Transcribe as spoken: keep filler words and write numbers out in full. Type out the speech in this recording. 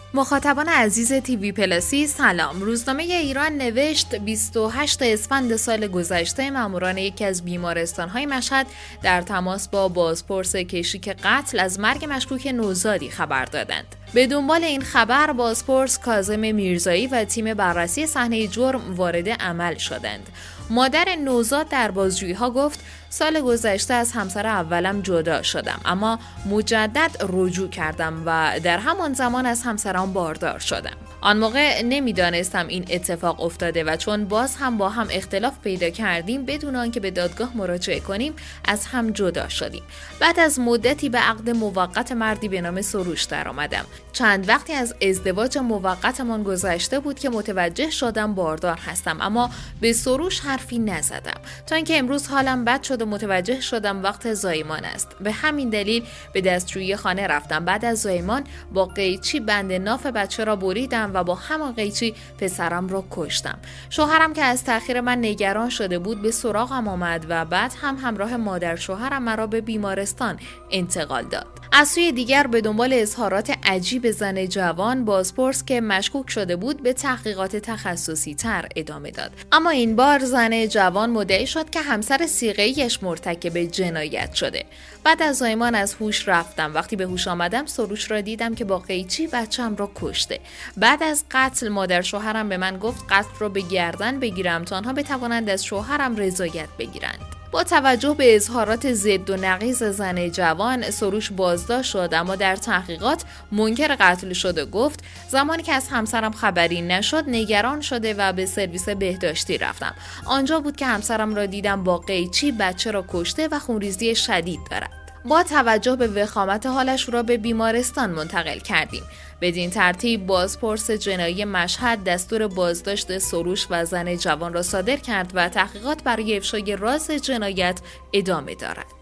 مخاطبان عزیز تیوی پلاسی سلام. روزنامه ایران نوشت بیست و هشتم اسفند سال گذشته ماموران یکی از بیمارستان‌های مشهد در تماس با بازپرس کشیک قتل از مرگ مشکوک نوزادی خبر دادند. به دنبال این خبر بازپرس کاظم میرزایی و تیم بررسی صحنه جرم وارد عمل شدند. مادر نوزاد در بازجویی‌ها گفت سال گذشته از همسر اولم جدا شدم، اما مجدد رجوع کردم و در همان زمان از همسرم باردار شدم. آن موقع نمیدانستم این اتفاق افتاده و چون باز هم با هم اختلاف پیدا کردیم بدون آنکه به دادگاه مراجعه کنیم از هم جدا شدیم. بعد از مدتی به عقد موقت مردی به نام سروش درآمدم. چند وقتی از ازدواج موقتمان گذشته بود که متوجه شدم باردار هستم، اما به سروش حرفی نزدم تا اینکه امروز حالم بد شد و متوجه شدم وقت زایمان است. به همین دلیل به دستشویی خانه رفتم. بعد از زایمان با قیچی بند ناف بچه را بریدم و با همان قیچی پسرم را کشتم. شوهرم که از تأخیر من نگران شده بود به سراغم آمد و بعد هم همراه مادر شوهرم مرا به بیمارستان انتقال داد. از سوی دیگر به دنبال اظهارات عجیب زن جوان بازپرس که مشکوک شده بود به تحقیقات تخصصی تر ادامه داد. اما این بار زن جوان مدعی شد که همسر صیغه‌ایش مرتکب جنایت شده. بعد از زایمان از هوش رفتم. وقتی به هوش آمدم سروش را دیدم که با قیچی بچه‌م را کشته. بعد از قتل مادر شوهرم به من گفت قتل را به گردن بگیرم تا آنها بتوانند از شوهرم رضایت بگیرند. با توجه به اظهارات ضد و نقیض زن جوان سروش بازداشت شد، اما در تحقیقات منکر قتل شده گفت زمانی که از همسرم خبری نشد نگران شده و به سرویس بهداشتی رفتم. آنجا بود که همسرم را دیدم با قیچی بچه را کشته و خونریزی شدید دارد. با توجه به وخامت حالش را به بیمارستان منتقل کردیم. بدین ترتیب بازپرس جنایی مشهد دستور بازداشت سروش و زن جوان را صادر کرد و تحقیقات برای افشای راز جنایت ادامه دارد.